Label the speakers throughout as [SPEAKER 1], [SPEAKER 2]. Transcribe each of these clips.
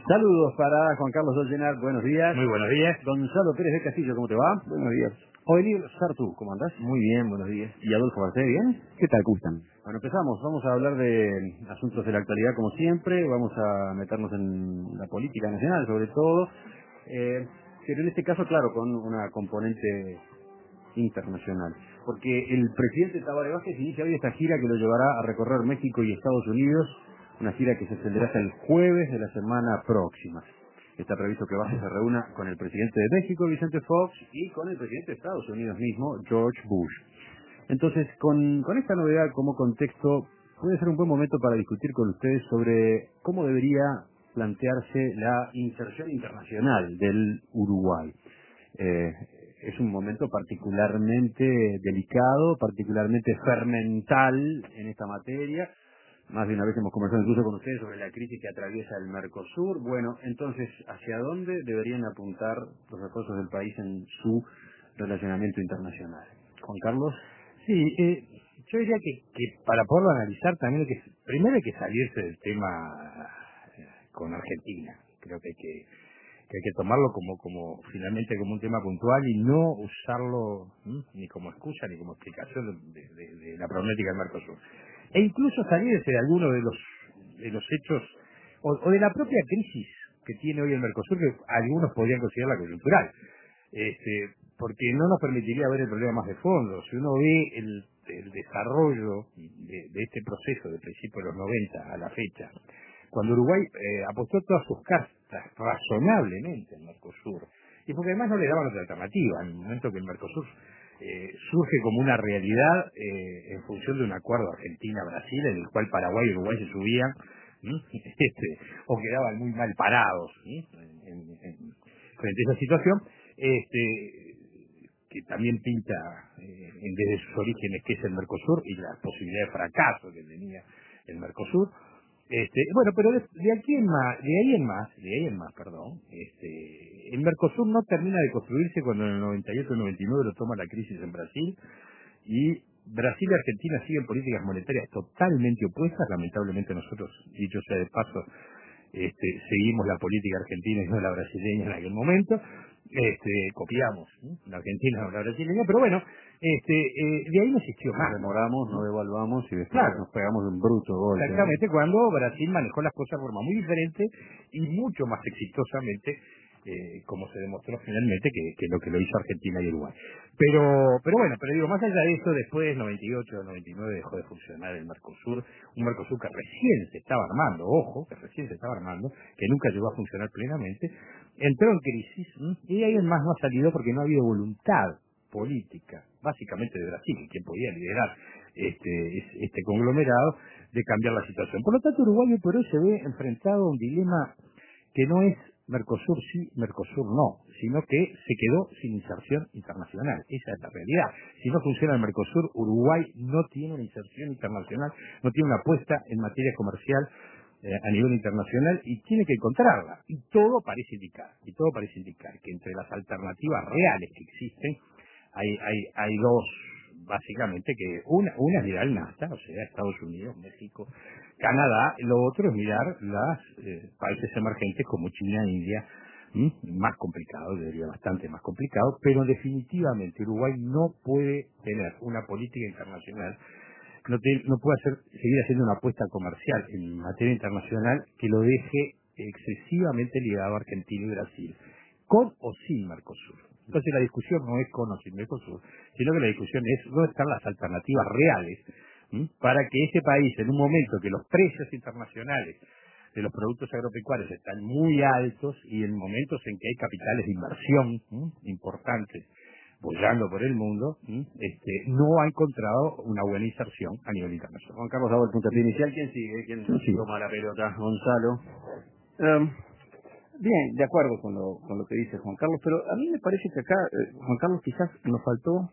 [SPEAKER 1] Saludos para Juan Carlos Dolcenar, buenos días.
[SPEAKER 2] Muy buenos días.
[SPEAKER 1] Gonzalo Pérez de Castillo, ¿cómo te va?
[SPEAKER 3] Buenos días.
[SPEAKER 1] Oenir Sartú, ¿cómo andás?
[SPEAKER 3] Muy bien, buenos días.
[SPEAKER 1] Y Adolfo Garcés, ¿bien?
[SPEAKER 3] ¿Qué tal, cómo están?
[SPEAKER 1] Bueno, empezamos. Vamos a hablar de asuntos de la actualidad como siempre. Vamos a meternos en la política nacional, sobre todo. Pero en este caso, claro, con una componente internacional. Porque el presidente Tabaré Vázquez inicia hoy esta gira que lo llevará a recorrer México y Estados Unidos. Una gira que se extenderá hasta el jueves de la semana próxima. Está previsto que Vázquez se reúna con el presidente de México, Vicente Fox, y con el presidente de Estados Unidos mismo, George Bush. Entonces, con esta novedad como contexto, puede ser un buen momento para discutir con ustedes sobre cómo debería plantearse la inserción internacional del Uruguay. Es un momento particularmente delicado, particularmente fermental en esta materia. Más de una vez hemos conversado incluso con ustedes sobre la crisis que atraviesa el Mercosur. Bueno, entonces, ¿hacia dónde deberían apuntar los esfuerzos del país en su relacionamiento internacional? Juan Carlos.
[SPEAKER 2] Sí, yo diría que para poderlo analizar también primero hay que salirse del tema con Argentina. Creo que hay que tomarlo finalmente como un tema puntual y no usarlo ni como excusa ni como explicación de la problemática del Mercosur. E incluso salirse de alguno de los hechos o de la propia crisis que tiene hoy el Mercosur, que algunos podrían considerarla coyuntural, porque no nos permitiría ver el problema más de fondo. Si uno ve el desarrollo de este proceso de principios de los 90 a la fecha, cuando Uruguay apostó todas sus cartas razonablemente al Mercosur, y porque además no le daban otra alternativa, en el momento que el Mercosur surge como una realidad en función de un acuerdo Argentina-Brasil, en el cual Paraguay y Uruguay se subían, o quedaban muy mal parados frente a esa situación, que también pinta desde sus orígenes que es el Mercosur y la posibilidad de fracaso que tenía el Mercosur. Bueno, pero de ahí en más, el Mercosur no termina de construirse cuando en el 98-99 lo toma la crisis en Brasil, y Brasil y Argentina siguen políticas monetarias totalmente opuestas. Lamentablemente nosotros, dicho sea de paso, seguimos la política argentina y no la brasileña en aquel momento. Copiamos la argentina o la brasileña, pero bueno, de ahí no existió más.
[SPEAKER 1] Demoramos, no devaluamos y después
[SPEAKER 2] Claro,
[SPEAKER 1] nos pegamos un bruto golpe.
[SPEAKER 2] exactamente, cuando Brasil manejó las cosas de forma muy diferente y mucho más exitosamente, como se demostró finalmente que lo que lo hizo Argentina y Uruguay. Pero digo, más allá de eso, después 98, 99 dejó de funcionar el Mercosur, un Mercosur que recién se estaba armando, que nunca llegó a funcionar plenamente, entró en crisis, y ahí en más no ha salido porque no ha habido voluntad política, básicamente de Brasil, quien podía liderar este conglomerado, de cambiar la situación. Por lo tanto, Uruguay hoy por hoy se ve enfrentado a un dilema que no es Mercosur sí, Mercosur no, sino que se quedó sin inserción internacional. Esa es la realidad. Si no funciona el Mercosur, Uruguay no tiene una inserción internacional, no tiene una apuesta en materia comercial a nivel internacional, y tiene que encontrarla. Y todo parece indicar que entre las alternativas reales que existen hay dos, básicamente, que una es mirar el NAFTA, o sea, Estados Unidos, México, Canadá. Lo otro es mirar los países emergentes como China, India, más complicado, yo diría bastante más complicado, pero definitivamente Uruguay no puede tener una política internacional, no puede seguir haciendo una apuesta comercial en materia internacional que lo deje excesivamente ligado a Argentina y Brasil, con o sin Mercosur. Entonces la discusión no es con o sin Mercosur, sino que la discusión es dónde están las alternativas reales para que ese país, en un momento que los precios internacionales de los productos agropecuarios están muy altos y en momentos en que hay capitales de inversión importantes bollando por el mundo, no ha encontrado una buena inserción a nivel internacional.
[SPEAKER 1] Juan Carlos daba el puntapié inicial. ¿Quién sigue? ¿Quién toma la pelota? Gonzalo.
[SPEAKER 3] Bien, de acuerdo con lo que dice Juan Carlos, pero a mí me parece que acá, Juan Carlos, quizás nos faltó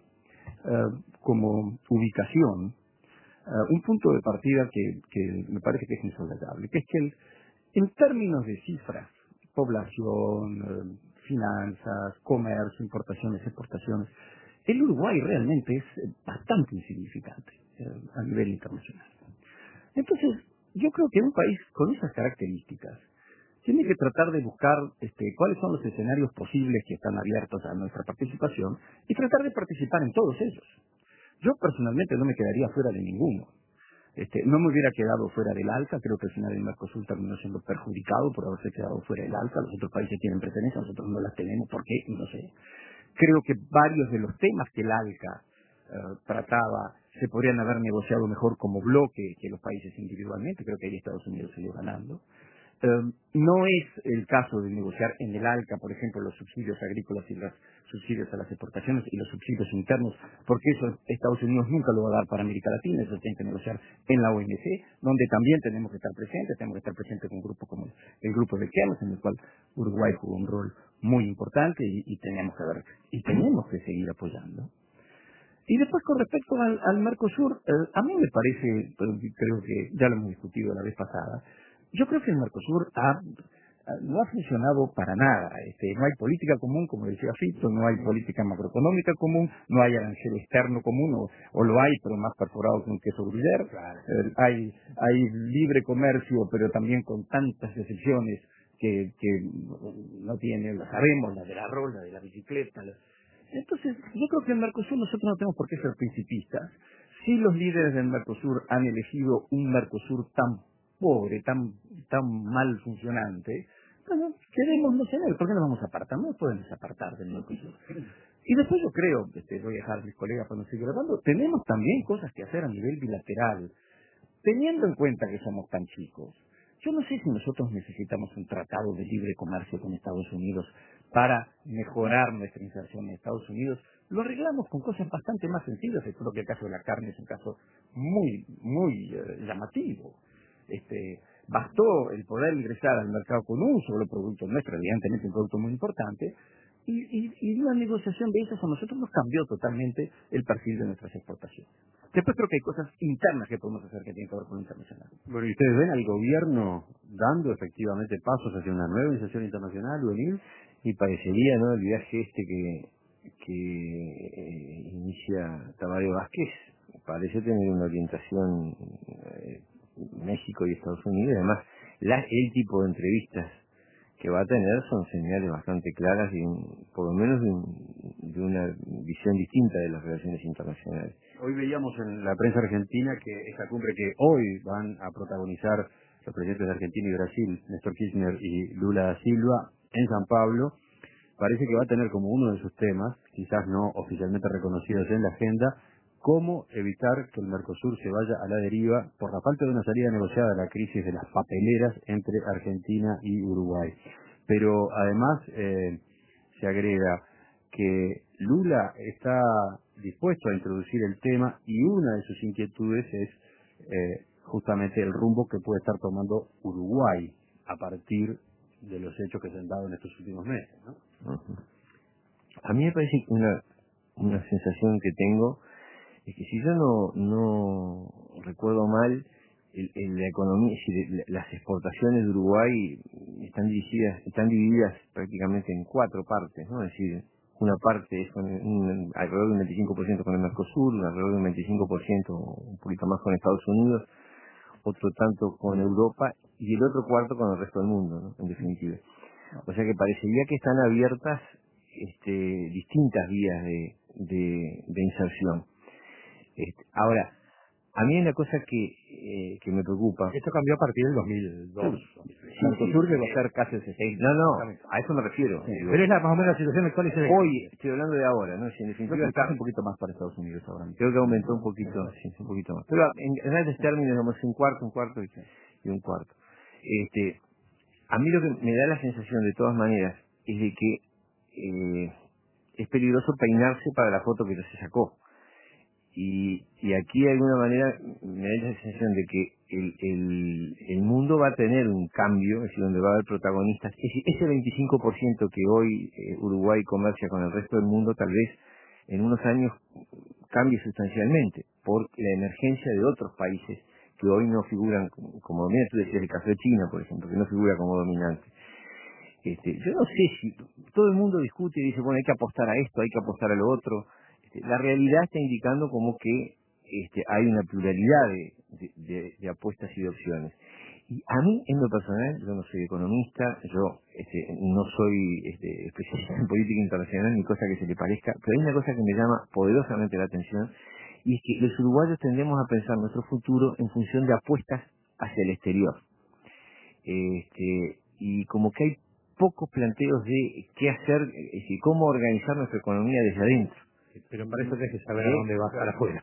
[SPEAKER 3] como ubicación un punto de partida que me parece que es insoslayable, que es que en términos de cifras, población, finanzas, comercio, importaciones, exportaciones, el Uruguay realmente es bastante insignificante a nivel internacional. Entonces, yo creo que un país con esas características tiene que tratar de buscar cuáles son los escenarios posibles que están abiertos a nuestra participación y tratar de participar en todos ellos. Yo personalmente no me quedaría fuera de ninguno. No me hubiera quedado fuera del ALCA, creo que al final el Mercosur terminó siendo perjudicado por haberse quedado fuera del ALCA, los otros países tienen preferencia, nosotros no las tenemos, ¿por qué? No sé. Creo que varios de los temas que el ALCA trataba se podrían haber negociado mejor como bloque que los países individualmente, creo que ahí Estados Unidos salió ganando. No es el caso de negociar en el ALCA, por ejemplo, los subsidios agrícolas y los subsidios a las exportaciones y los subsidios internos, porque eso Estados Unidos nunca lo va a dar para América Latina, eso tiene que negociar en la OMC, donde también tenemos que estar presentes con un grupo como el grupo de Kearns, en el cual Uruguay jugó un rol muy importante y tenemos que seguir apoyando. Y después, con respecto al Mercosur, a mí me parece, creo que ya lo hemos discutido la vez pasada, yo creo que el Mercosur no ha funcionado para nada. No hay política común, como decía Fito, no hay política macroeconómica común, no hay arancel externo común, o lo hay, pero más perforado que un queso gruyere. Hay libre comercio, pero también con tantas excepciones que no tiene, lo sabemos, la del arroz, la de la bicicleta. Entonces, yo creo que en Mercosur nosotros no tenemos por qué ser principistas. Si los líderes del Mercosur han elegido un Mercosur tan pobre, tan mal funcionante, bueno, quedémonos en él. ¿Por qué nos vamos a apartar? No podemos apartar del Mercosur. Y después yo creo, voy a dejar a mis colegas para no seguir hablando, tenemos también cosas que hacer a nivel bilateral, teniendo en cuenta que somos tan chicos. Yo no sé si nosotros necesitamos un tratado de libre comercio con Estados Unidos para mejorar nuestra inserción en Estados Unidos. Lo arreglamos con cosas bastante más sencillas. Creo que el caso de la carne es un caso muy llamativo. Bastó el poder ingresar al mercado con un solo producto nuestro, evidentemente un producto muy importante, y una negociación de esas a nosotros nos cambió totalmente el perfil de nuestras exportaciones. Después creo que hay cosas internas que podemos hacer que tienen que ver con lo internacional.
[SPEAKER 1] Bueno, ¿y ustedes ven al gobierno dando efectivamente pasos hacia una nueva iniciación internacional, UNIL? Y parecería, ¿no?, el viaje que inicia Tabaré Vázquez, parece tener una orientación México y Estados Unidos. Además, el tipo de entrevistas que va a tener son señales bastante claras y por lo menos de una visión distinta de las relaciones internacionales. Hoy veíamos en la prensa argentina que esta cumbre que hoy van a protagonizar los presidentes de Argentina y Brasil, Néstor Kirchner y Lula da Silva, en San Pablo, parece que va a tener como uno de sus temas, quizás no oficialmente reconocidos en la agenda, cómo evitar que el Mercosur se vaya a la deriva por la falta de una salida negociada a la crisis de las papeleras entre Argentina y Uruguay. Pero además se agrega que Lula está dispuesto a introducir el tema y una de sus inquietudes es justamente el rumbo que puede estar tomando Uruguay a partir de los hechos que se han dado en estos últimos meses, ¿no?
[SPEAKER 4] Uh-huh. A mí me parece que una sensación que tengo es que si yo no recuerdo mal, la economía, las exportaciones de Uruguay están divididas prácticamente en 4 partes, ¿no? Es decir, una parte es alrededor del 25% con el Mercosur, alrededor del 25%, un poquito más con Estados Unidos, otro tanto con Europa y el otro cuarto con el resto del mundo, ¿no?, en definitiva. O sea que parecería que están abiertas distintas vías de inserción. Ahora, a mí hay una cosa que me preocupa.
[SPEAKER 2] Esto cambió a partir del 2002.
[SPEAKER 3] Sí, Mercosur llegó a ser casi el 60.
[SPEAKER 4] No, a eso me refiero.
[SPEAKER 3] Sí,
[SPEAKER 4] digo,
[SPEAKER 2] pero es más o menos la situación actual.
[SPEAKER 4] hoy, estoy hablando de ahora, ¿no? Si en
[SPEAKER 3] Creo
[SPEAKER 4] definitiva
[SPEAKER 3] que está un poquito más para Estados Unidos ahora mismo.
[SPEAKER 4] creo que aumentó un poquito, sí, un poquito más. Pero en grandes términos, digamos, un cuarto y un cuarto. A mí lo que me da la sensación, de todas maneras, es de que es peligroso peinarse para la foto que se sacó. Y aquí de alguna manera me da la sensación de que el mundo va a tener un cambio, es decir, donde va a haber protagonistas. Ese 25% que hoy Uruguay comercia con el resto del mundo, tal vez en unos años cambie sustancialmente por la emergencia de otros países que hoy no figuran como dominantes. Tú decías el caso de China, por ejemplo, que no figura como dominante. Yo no sé si todo el mundo discute y dice, bueno, hay que apostar a esto, hay que apostar a lo otro. La realidad está indicando como que hay una pluralidad de apuestas y de opciones. Y a mí, en lo personal, yo no soy economista, yo no soy especialista en política internacional ni cosa que se le parezca, pero hay una cosa que me llama poderosamente la atención, y es que los uruguayos tendemos a pensar nuestro futuro en función de apuestas hacia el exterior. Y como que hay pocos planteos de qué hacer, cómo organizar nuestra economía desde adentro.
[SPEAKER 2] Pero para eso tienes que saber a dónde vas para afuera.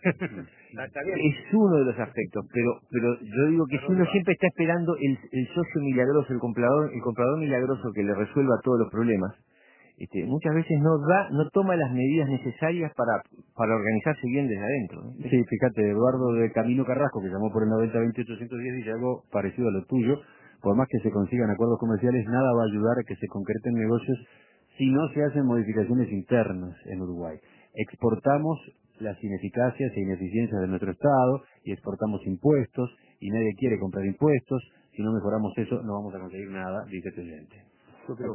[SPEAKER 4] Es uno de los aspectos, pero yo digo que si uno siempre está esperando el socio milagroso, el comprador milagroso que le resuelva todos los problemas, muchas veces no toma las medidas necesarias para organizarse bien desde adentro, ¿no?
[SPEAKER 1] Sí, fíjate, Eduardo de Camino Carrasco, que llamó por el 90-2810, dice algo parecido a lo tuyo. Por más que se consigan acuerdos comerciales, nada va a ayudar a que se concreten negocios si no se hacen modificaciones internas en Uruguay. Exportamos las ineficacias e ineficiencias de nuestro Estado y exportamos impuestos y nadie quiere comprar impuestos. Si no mejoramos eso, no vamos a conseguir nada, dice el presidente.
[SPEAKER 5] Yo creo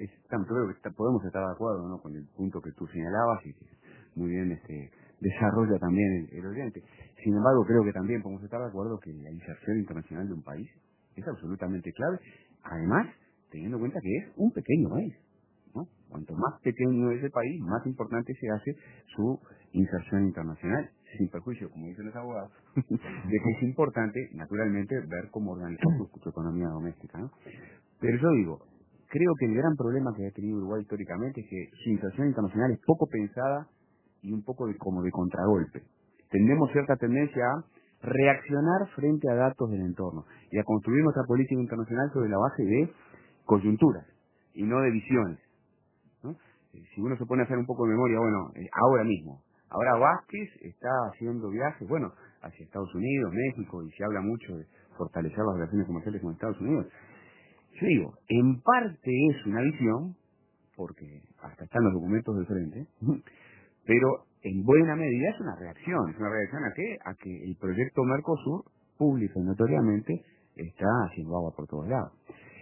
[SPEAKER 5] que podemos estar de acuerdo, ¿no?, con el punto que tú señalabas y que muy bien desarrolla también el oyente. Sin embargo, creo que también podemos estar de acuerdo que la inserción internacional de un país es absolutamente clave, además teniendo en cuenta que es un pequeño país, ¿no? Cuanto más pequeño es el país, más importante se hace su inserción internacional, sin perjuicio, como dicen los abogados, de que es importante, naturalmente, ver cómo organizar su economía doméstica, ¿no? Pero yo digo, creo que el gran problema que ha tenido Uruguay históricamente es que su inserción internacional es poco pensada y un poco como de contragolpe. Tenemos cierta tendencia a reaccionar frente a datos del entorno y a construir nuestra política internacional sobre la base de coyunturas y no de visiones, ¿no? Si uno se pone a hacer un poco de memoria, bueno, ahora mismo, ahora Vázquez está haciendo viajes, bueno, hacia Estados Unidos, México, y se habla mucho de fortalecer las relaciones comerciales con Estados Unidos. Yo digo, en parte es una visión, porque hasta están los documentos del frente, pero en buena medida es una reacción. ¿Es una reacción a qué? A que el proyecto Mercosur, público y notoriamente, está haciendo agua por todos lados.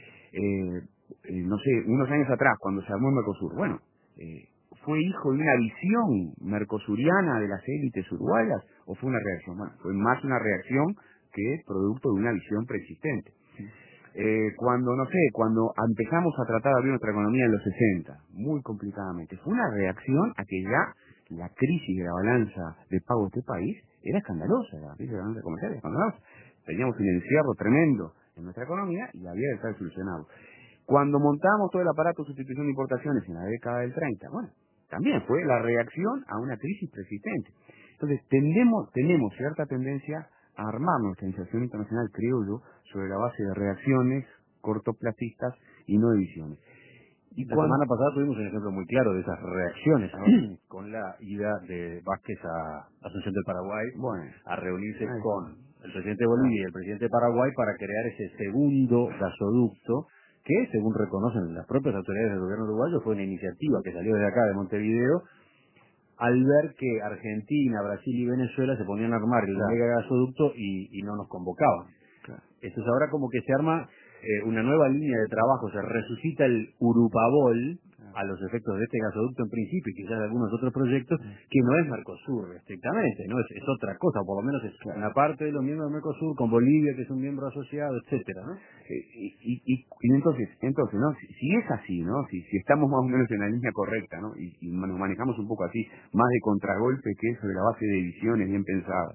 [SPEAKER 5] No sé, unos años atrás, cuando se armó el Mercosur, bueno, ¿fue hijo de una visión mercosuriana de las élites uruguayas o fue una reacción? Bueno, fue más una reacción que producto de una visión preexistente. Cuando empezamos a tratar de abrir nuestra economía en los 60, muy complicadamente, fue una reacción a que ya la crisis de la balanza de pago de este país era escandalosa, la crisis de la balanza comercial era escandalosa. Teníamos un encierro tremendo en nuestra economía y había que estar solucionado. Cuando montamos todo el aparato de sustitución de importaciones en la década del 30, bueno, también fue la reacción a una crisis persistente. Entonces, tenemos cierta tendencia a armar nuestra inserción internacional, creo yo, sobre la base de reacciones cortoplacistas y no de visiones.
[SPEAKER 1] Y la semana pasada tuvimos un ejemplo muy claro de esas reacciones, ¿no? Con la ida de Vázquez a Asunción del Paraguay, a reunirse con el presidente de Bolivia y el presidente de Paraguay para crear ese segundo gasoducto que, según reconocen las propias autoridades del gobierno uruguayo, fue una iniciativa que salió de acá, de Montevideo, al ver que Argentina, Brasil y Venezuela se ponían a armar el mega gasoducto y no nos convocaban. Claro. Entonces ahora como que se arma una nueva línea de trabajo, se resucita el Urupabol a los efectos de este gasoducto en principio y quizás de algunos otros proyectos, que no es Mercosur estrictamente, no es otra cosa, por lo menos es una parte de los miembros de Mercosur, con Bolivia que es un miembro asociado, etcétera, ¿no?
[SPEAKER 5] Y entonces, ¿no? Si es así, ¿no? Si estamos más o menos en la línea correcta, ¿no? Y nos manejamos un poco así, más de contragolpe que sobre la base de visiones bien pensadas.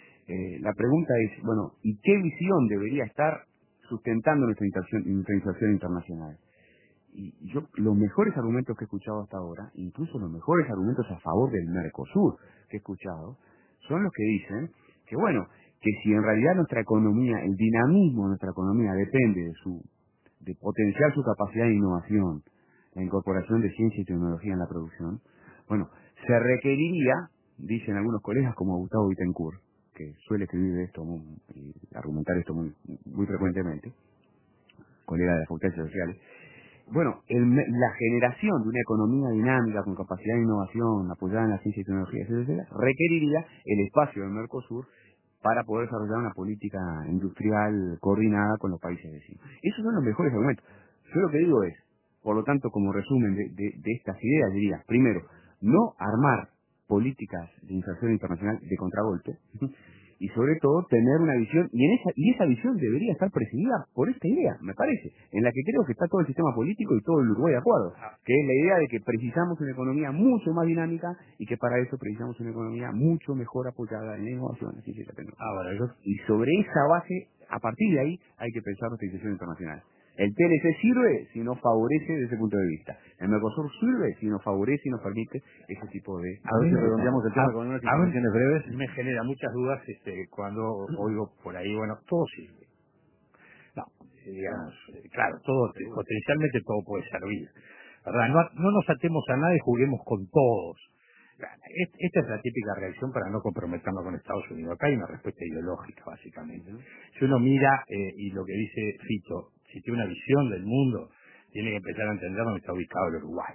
[SPEAKER 5] La pregunta es, bueno, ¿y qué visión debería estar sustentando nuestra inserción internacional? Y yo, los mejores argumentos que he escuchado hasta ahora, incluso los mejores argumentos a favor del Mercosur que he escuchado, son los que dicen que, bueno, que si en realidad nuestra economía, el dinamismo de nuestra economía depende de potenciar su capacidad de innovación, la incorporación de ciencia y tecnología en la producción, bueno, se requeriría, dicen algunos colegas como Gustavo Bittencourt, que suele escribir de esto y argumentar esto muy frecuentemente, colega de las facultades sociales, bueno, la generación de una economía dinámica con capacidad de innovación apoyada en la ciencia y tecnología, etcétera, requeriría el espacio del Mercosur para poder desarrollar una política industrial coordinada con los países vecinos. Esos son los mejores argumentos. Yo lo que digo es, por lo tanto, como resumen de estas ideas, diría, primero, no armar políticas de inserción internacional de contragolpe, y sobre todo tener una visión, y esa visión debería estar presidida por esta idea, me parece, en la que creo que está todo el sistema político y todo el Uruguay de acuerdo, que es la idea de que precisamos una economía mucho más dinámica y que para eso precisamos una economía mucho mejor apoyada en innovación, así que la tecnología. Y sobre esa base, a partir de ahí, hay que pensar nuestra institución internacional. El TLC sirve si nos favorece desde ese punto de vista. El Mercosur sirve si nos favorece y nos permite ese tipo de...
[SPEAKER 1] A ver si redondeamos el tema con unas informaciones breves.
[SPEAKER 2] Me genera muchas dudas cuando oigo por ahí, bueno, todo sirve. No, digamos, claro, todo, potencialmente todo puede servir, ¿verdad? No nos atemos a nada y juguemos con todos. Esta es la típica reacción para no comprometernos con Estados Unidos. Acá hay una respuesta ideológica, básicamente. Si uno mira, y lo que dice Fito, si tiene una visión del mundo, tiene que empezar a entender dónde está ubicado el Uruguay.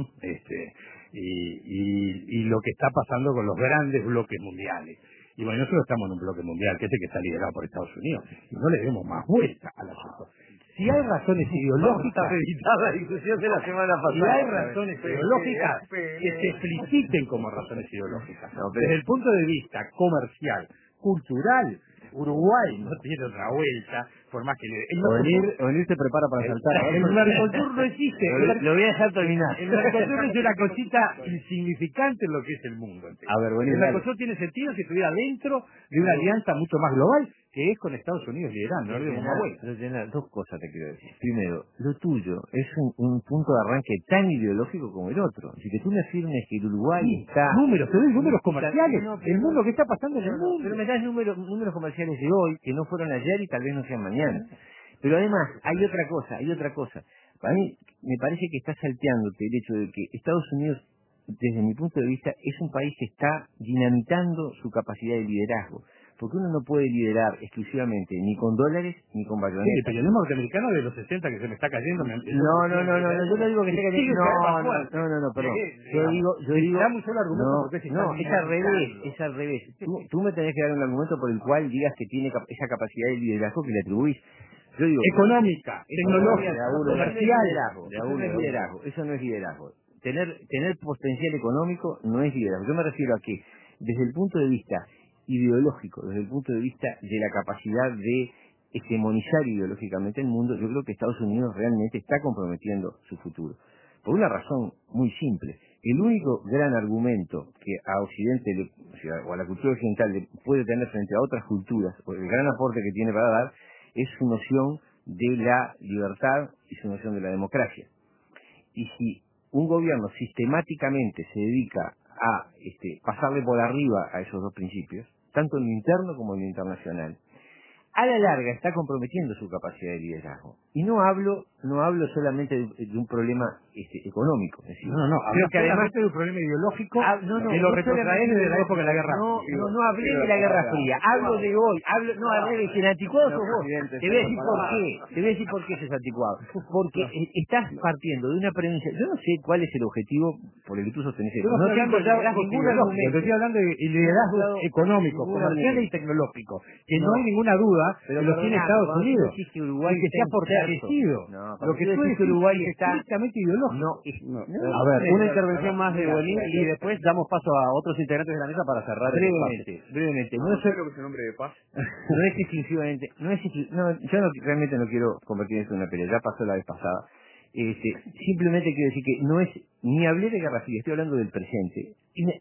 [SPEAKER 2] Y lo que está pasando con los grandes bloques mundiales. Y bueno, nosotros estamos en un bloque mundial, que es el que está liderado por Estados Unidos, y no le demos más vuelta al asunto. Si hay razones ideológicas,
[SPEAKER 4] la discusión de la semana pasada.
[SPEAKER 2] si hay razones ideológicas, que se expliciten como razones ideológicas. Desde el punto de vista comercial, cultural, Uruguay no tiene otra vuelta, por más que
[SPEAKER 1] Venir se prepara para saltar.
[SPEAKER 2] El Mercosur no existe.
[SPEAKER 4] Lo voy a dejar terminar.
[SPEAKER 2] El Mercosur es una cosita insignificante en lo que es el mundo.
[SPEAKER 1] A ver,
[SPEAKER 2] el Mercosur tiene sentido si estuviera dentro de una alianza mucho más global, que es con Estados Unidos liderando. No le demos más vuelta.
[SPEAKER 4] Dos cosas te quiero decir. Primero, lo tuyo es un punto de arranque tan ideológico como el otro. Si que tú me afirmes que el Uruguay está...
[SPEAKER 2] Números, te doy números comerciales. El mundo que está pasando en el mundo.
[SPEAKER 4] Pero me das números comerciales de hoy, que no fueron ayer y tal vez no sean mañana. Pero además, hay otra cosa. Para mí, me parece que está salteándote el hecho de que Estados Unidos, desde mi punto de vista, es un país que está dinamitando su capacidad de liderazgo. Porque uno no puede liderar exclusivamente ni con dólares ni con bayonetas.
[SPEAKER 2] Sí, el periodismo norteamericano de los 60 que se me está cayendo.
[SPEAKER 4] No, yo no digo que esté cayendo. No, perdón. Yo digo,
[SPEAKER 2] damos un argumento porque
[SPEAKER 4] es al revés. Tú me tenés que dar un argumento por el cual digas que tiene esa capacidad de liderazgo que le atribuís. Yo digo,
[SPEAKER 2] económica, tecnológica, comercial.
[SPEAKER 4] Eso no es liderazgo. Tener potencial económico no es liderazgo. Yo me refiero a que, desde el punto de vista ideológico, desde el punto de vista de la capacidad de hegemonizar ideológicamente el mundo, yo creo que Estados Unidos realmente está comprometiendo su futuro. Por una razón muy simple. El único gran argumento que a Occidente, o a la cultura occidental, le puede tener frente a otras culturas, o el gran aporte que tiene para dar, es su noción de la libertad y su noción de la democracia. Y si un gobierno sistemáticamente se dedica a pasarle por arriba a esos dos principios, tanto en lo interno como en lo internacional, a la larga está comprometiendo su capacidad de liderazgo. Y no hablo solamente de un problema económico. Es decir,
[SPEAKER 2] creo que además de un problema ideológico que lo retrotrae desde la época de la Guerra Fría.
[SPEAKER 4] No hablé de la Guerra Fría, hablo de hoy, hablé de que el anticuado sos vos. Te voy a decir por qué sos anticuado. Porque estás partiendo de una premisa. Yo no sé cuál es el objetivo por el que tú sostenés esto.
[SPEAKER 2] No estoy hablando de liderazgo económico, comercial y tecnológico, que no hay ninguna duda que lo tiene Estados Unidos, y que se ha fortalecido. Lo que tú dices Uruguay es estrictamente ideológico.
[SPEAKER 1] A ver, una intervención más de Bonín y después damos paso a otros integrantes de la mesa para cerrar.
[SPEAKER 4] Brevemente.
[SPEAKER 5] No sé lo que es un hombre de paz.
[SPEAKER 4] No es exclusivamente, yo realmente no quiero convertir esto en una pelea, ya pasó la vez pasada. Simplemente quiero decir que no es, ni hablé de Guerra Fría, estoy hablando del presente.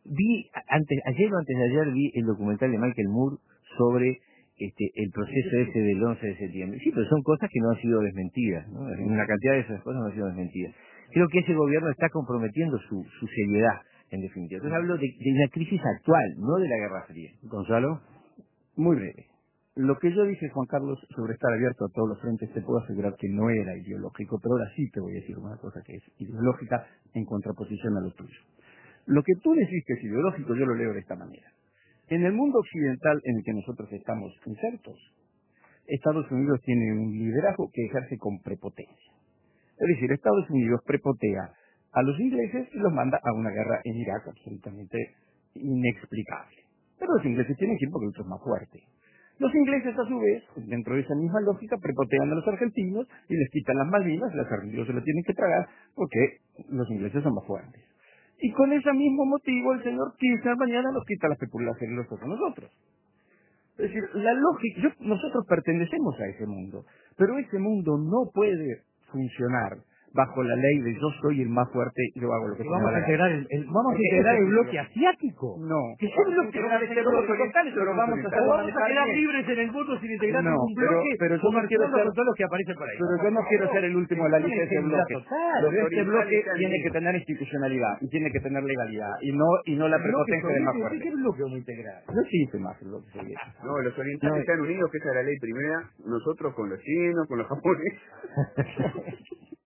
[SPEAKER 4] Ayer o antes de ayer vi el documental de Michael Moore sobre el proceso ese del 11 de septiembre. Sí, pero son cosas que no han sido desmentidas, ¿no? Una cantidad de esas cosas no han sido desmentidas. Creo que ese gobierno está comprometiendo su seriedad, en definitiva. Entonces hablo de la crisis actual, no de la Guerra Fría.
[SPEAKER 1] Gonzalo.
[SPEAKER 3] Muy breve. Lo que yo dije, Juan Carlos, sobre estar abierto a todos los frentes, te puedo asegurar que no era ideológico, pero ahora sí te voy a decir una cosa que es ideológica en contraposición a lo tuyo. Lo que tú decís que es ideológico, yo lo leo de esta manera. En el mundo occidental en el que nosotros estamos insertos, Estados Unidos tiene un liderazgo que ejerce con prepotencia. Es decir, Estados Unidos prepotea a los ingleses y los manda a una guerra en Irak absolutamente inexplicable. Pero los ingleses tienen que ir porque el otro es más fuerte. Los ingleses, a su vez, dentro de esa misma lógica, prepotean a los argentinos y les quitan las Malvinas, los argentinos se lo tienen que tragar porque los ingleses son más fuertes. Y con ese mismo motivo el señor Kirchner mañana nos quita las peculiares a nosotros. Es decir, la lógica, nosotros pertenecemos a ese mundo, pero ese mundo no puede funcionar bajo la ley de yo soy el más fuerte y yo hago lo que se me
[SPEAKER 2] Vamos
[SPEAKER 3] da
[SPEAKER 2] a
[SPEAKER 3] la gana.
[SPEAKER 2] integrar el bloque asiático.
[SPEAKER 3] No.
[SPEAKER 2] Que son los que
[SPEAKER 3] Integrar este bloque total, pero vamos a
[SPEAKER 2] o vamos a quedar libres en el mundo sin integrar
[SPEAKER 3] No,
[SPEAKER 2] ningún bloque,
[SPEAKER 3] pero yo no quiero ser,
[SPEAKER 2] con todos los que aparecen por ahí.
[SPEAKER 3] pero yo no quiero ser el último de la lista de ese bloque.
[SPEAKER 2] Total.
[SPEAKER 3] Este bloque tiene que tener institucionalidad y tiene que tener legalidad y no la prepotencia del más fuerte.
[SPEAKER 2] ¿Qué bloque vamos a integrar?
[SPEAKER 3] No existe más el bloque soviético.
[SPEAKER 5] No, los orientales están unidos, que esa es la ley primera, nosotros con los chinos, con los japoneses.